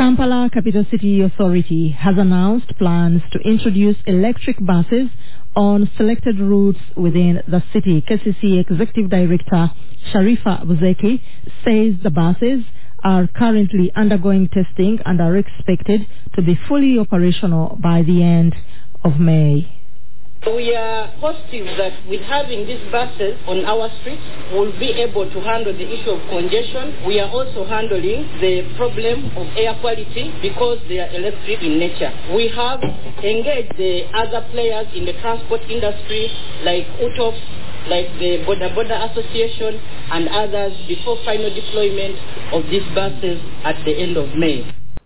Kampala Capital City Authority has announced plans to introduce electric buses on selected routes within the city. KCC Executive Director Sharifa Buzeki says the buses are currently undergoing testing and are expected to be fully operational by the end of May. We are positive that with having these buses on our streets, we'll be able to handle the issue of congestion. We are also handling the problem of air quality because they are electric in nature. We have engaged the other players in the transport industry like UTOPS, like the Boda Boda Association and others before final deployment of these buses at the end of May.